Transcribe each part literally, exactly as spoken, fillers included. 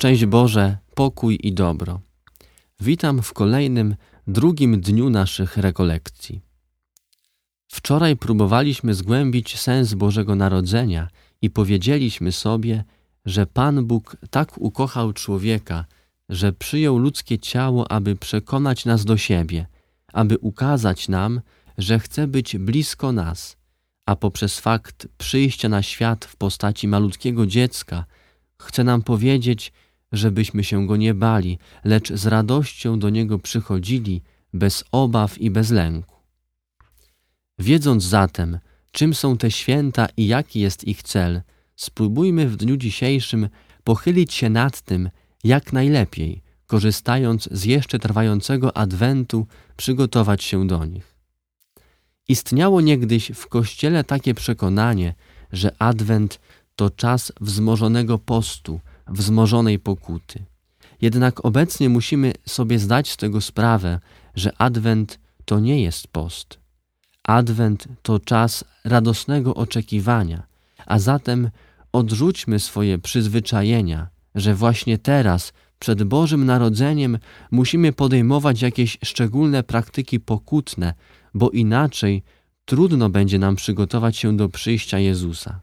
Szczęść Boże, pokój i dobro. Witam w kolejnym, drugim dniu naszych rekolekcji. Wczoraj próbowaliśmy zgłębić sens Bożego Narodzenia i powiedzieliśmy sobie, że Pan Bóg tak ukochał człowieka, że przyjął ludzkie ciało, aby przekonać nas do siebie, aby ukazać nam, że chce być blisko nas, a poprzez fakt przyjścia na świat w postaci malutkiego dziecka chce nam powiedzieć, żebyśmy się Go nie bali, lecz z radością do Niego przychodzili, bez obaw i bez lęku. Wiedząc zatem, czym są te święta i jaki jest ich cel, spróbujmy w dniu dzisiejszym pochylić się nad tym, jak najlepiej, korzystając z jeszcze trwającego Adwentu, przygotować się do nich. Istniało niegdyś w Kościele takie przekonanie, że Adwent to czas wzmożonego postu, wzmożonej pokuty. Jednak obecnie musimy sobie zdać z tego sprawę, że Adwent to nie jest post. Adwent to czas radosnego oczekiwania, a zatem odrzućmy swoje przyzwyczajenia, że właśnie teraz, przed Bożym Narodzeniem, musimy podejmować jakieś szczególne praktyki pokutne, bo inaczej trudno będzie nam przygotować się do przyjścia Jezusa.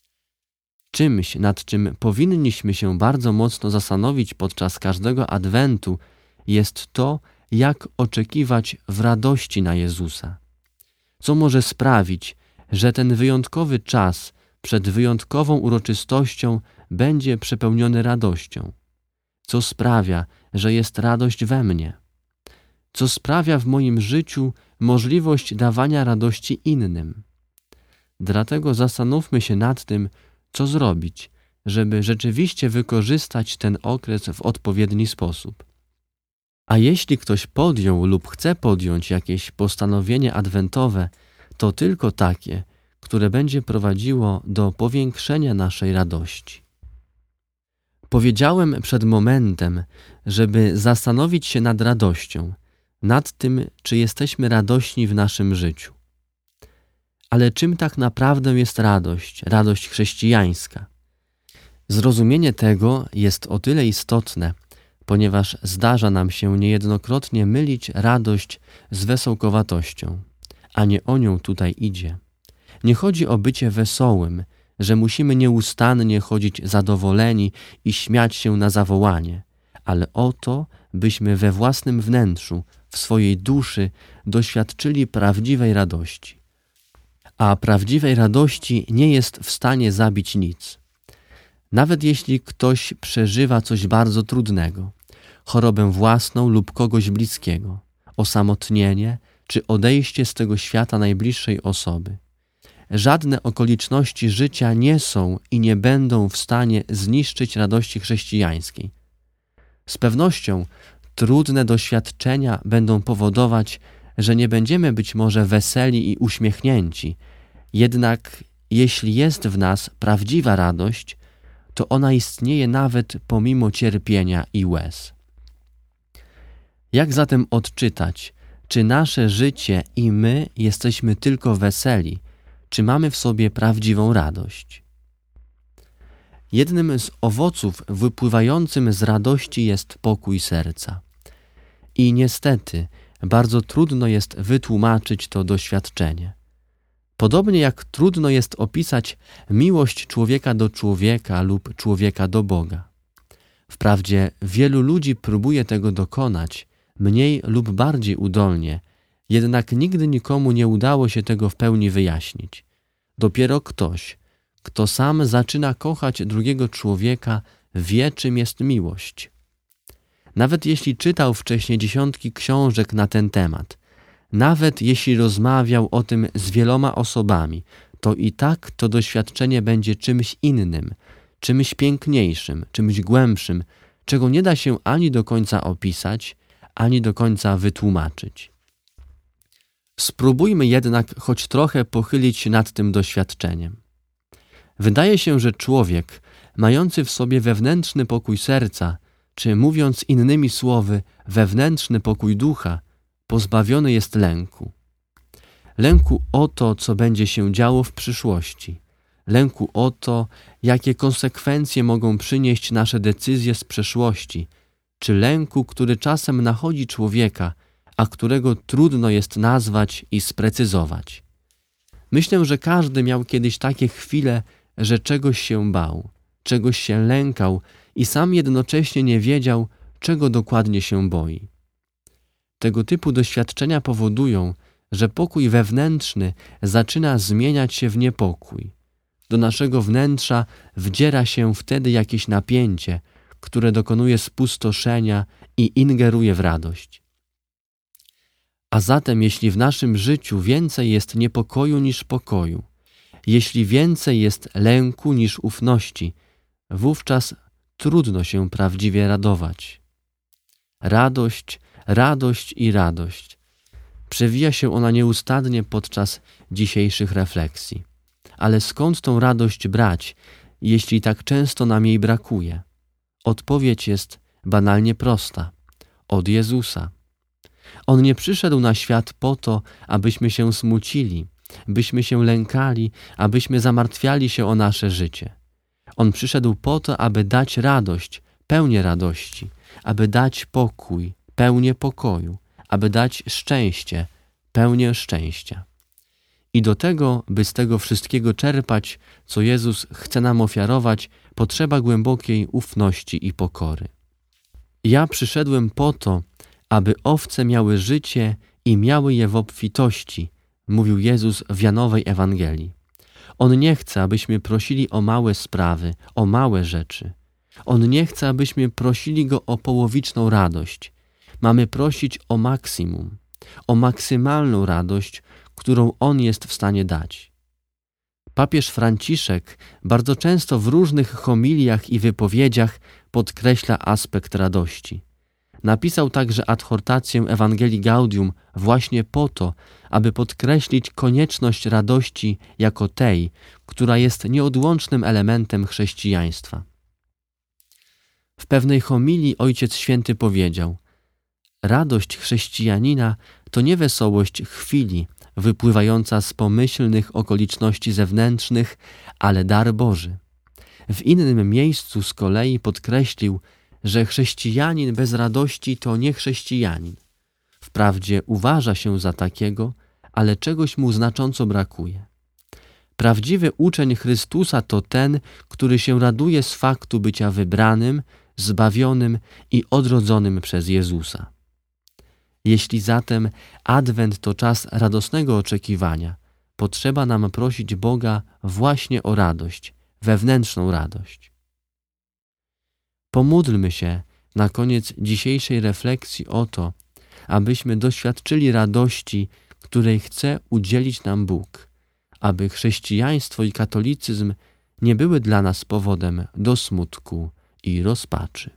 Czymś, nad czym powinniśmy się bardzo mocno zastanowić podczas każdego Adwentu, jest to, jak oczekiwać w radości na Jezusa. Co może sprawić, że ten wyjątkowy czas przed wyjątkową uroczystością będzie przepełniony radością? Co sprawia, że jest radość we mnie? Co sprawia w moim życiu możliwość dawania radości innym? Dlatego zastanówmy się nad tym, co zrobić, żeby rzeczywiście wykorzystać ten okres w odpowiedni sposób. A jeśli ktoś podjął lub chce podjąć jakieś postanowienie adwentowe, to tylko takie, które będzie prowadziło do powiększenia naszej radości. Powiedziałem przed momentem, żeby zastanowić się nad radością, nad tym, czy jesteśmy radośni w naszym życiu. Ale czym tak naprawdę jest radość, radość chrześcijańska? Zrozumienie tego jest o tyle istotne, ponieważ zdarza nam się niejednokrotnie mylić radość z wesołkowatością, a nie o nią tutaj idzie. Nie chodzi o bycie wesołym, że musimy nieustannie chodzić zadowoleni i śmiać się na zawołanie, ale o to, byśmy we własnym wnętrzu, w swojej duszy doświadczyli prawdziwej radości. A prawdziwej radości nie jest w stanie zabić nic. Nawet jeśli ktoś przeżywa coś bardzo trudnego, chorobę własną lub kogoś bliskiego, osamotnienie czy odejście z tego świata najbliższej osoby, żadne okoliczności życia nie są i nie będą w stanie zniszczyć radości chrześcijańskiej. Z pewnością trudne doświadczenia będą powodować, że nie będziemy być może weseli i uśmiechnięci, jednak jeśli jest w nas prawdziwa radość, to ona istnieje nawet pomimo cierpienia i łez. Jak zatem odczytać, czy nasze życie i my jesteśmy tylko weseli, czy mamy w sobie prawdziwą radość? Jednym z owoców wypływającym z radości jest pokój serca. I niestety bardzo trudno jest wytłumaczyć to doświadczenie. Podobnie jak trudno jest opisać miłość człowieka do człowieka lub człowieka do Boga. Wprawdzie wielu ludzi próbuje tego dokonać, mniej lub bardziej udolnie, jednak nigdy nikomu nie udało się tego w pełni wyjaśnić. Dopiero ktoś, kto sam zaczyna kochać drugiego człowieka, wie, czym jest miłość. Nawet jeśli czytał wcześniej dziesiątki książek na ten temat, nawet jeśli rozmawiał o tym z wieloma osobami, to i tak to doświadczenie będzie czymś innym, czymś piękniejszym, czymś głębszym, czego nie da się ani do końca opisać, ani do końca wytłumaczyć. Spróbujmy jednak choć trochę pochylić się nad tym doświadczeniem. Wydaje się, że człowiek, mający w sobie wewnętrzny pokój serca, czy mówiąc innymi słowy, wewnętrzny pokój ducha, pozbawiony jest lęku. Lęku o to, co będzie się działo w przyszłości. lęku o to, jakie konsekwencje mogą przynieść nasze decyzje z przeszłości, czy lęku, który czasem nachodzi człowieka, a którego trudno jest nazwać i sprecyzować. Myślę, że każdy miał kiedyś takie chwile, że czegoś się bał, czegoś się lękał i sam jednocześnie nie wiedział, czego dokładnie się boi. Tego typu doświadczenia powodują, że pokój wewnętrzny zaczyna zmieniać się w niepokój. Do naszego wnętrza wdziera się wtedy jakieś napięcie, które dokonuje spustoszenia i ingeruje w radość. A zatem, jeśli w naszym życiu więcej jest niepokoju niż pokoju, jeśli więcej jest lęku niż ufności, wówczas trudno się prawdziwie radować. Radość, radość i radość. Przewija się ona nieustannie podczas dzisiejszych refleksji. Ale skąd tą radość brać, jeśli tak często nam jej brakuje? Odpowiedź jest banalnie prosta. Od Jezusa. On nie przyszedł na świat po to, abyśmy się smucili, byśmy się lękali, abyśmy zamartwiali się o nasze życie. On przyszedł po to, aby dać radość, pełnię radości, aby dać pokój, pełnię pokoju, aby dać szczęście, pełnię szczęścia. I do tego, by z tego wszystkiego czerpać, co Jezus chce nam ofiarować, potrzeba głębokiej ufności i pokory. Ja przyszedłem po to, aby owce miały życie i miały je w obfitości, mówił Jezus w Janowej Ewangelii. On nie chce, abyśmy prosili o małe sprawy, o małe rzeczy. On nie chce, abyśmy prosili Go o połowiczną radość. Mamy prosić o maksimum, o maksymalną radość, którą On jest w stanie dać. Papież Franciszek bardzo często w różnych homiliach i wypowiedziach podkreśla aspekt radości. Napisał także adhortację Ewangelii Gaudium właśnie po to, aby podkreślić konieczność radości jako tej, która jest nieodłącznym elementem chrześcijaństwa. W pewnej homilii Ojciec Święty powiedział: radość chrześcijanina to nie wesołość chwili, wypływająca z pomyślnych okoliczności zewnętrznych, ale dar Boży. W innym miejscu z kolei podkreślił, że chrześcijanin bez radości to nie chrześcijanin. Wprawdzie uważa się za takiego, ale czegoś mu znacząco brakuje. Prawdziwy uczeń Chrystusa to ten, który się raduje z faktu bycia wybranym, zbawionym i odrodzonym przez Jezusa. Jeśli zatem Adwent to czas radosnego oczekiwania, potrzeba nam prosić Boga właśnie o radość, wewnętrzną radość. Pomódlmy się na koniec dzisiejszej refleksji o to, abyśmy doświadczyli radości, której chce udzielić nam Bóg, aby chrześcijaństwo i katolicyzm nie były dla nas powodem do smutku i rozpaczy.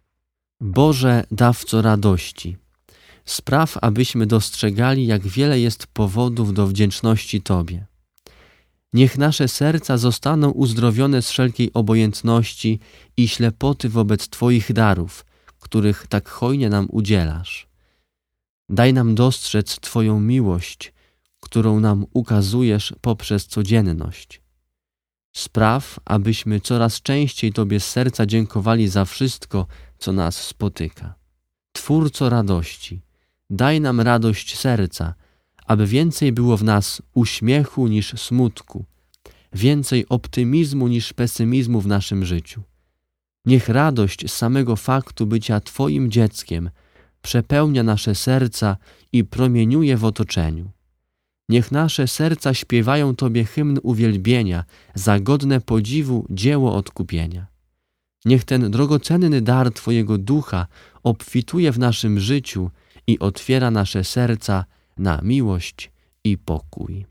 Boże, dawco radości, spraw, abyśmy dostrzegali, jak wiele jest powodów do wdzięczności Tobie. Niech nasze serca zostaną uzdrowione z wszelkiej obojętności i ślepoty wobec Twoich darów, których tak hojnie nam udzielasz. Daj nam dostrzec Twoją miłość, którą nam ukazujesz poprzez codzienność. Spraw, abyśmy coraz częściej Tobie z serca dziękowali za wszystko, co nas spotyka. Twórco radości, daj nam radość serca, aby więcej było w nas uśmiechu niż smutku, więcej optymizmu niż pesymizmu w naszym życiu. Niech radość z samego faktu bycia Twoim dzieckiem przepełnia nasze serca i promieniuje w otoczeniu. Niech nasze serca śpiewają Tobie hymn uwielbienia za godne podziwu dzieło odkupienia. Niech ten drogocenny dar Twojego Ducha obfituje w naszym życiu i otwiera nasze serca na miłość i pokój.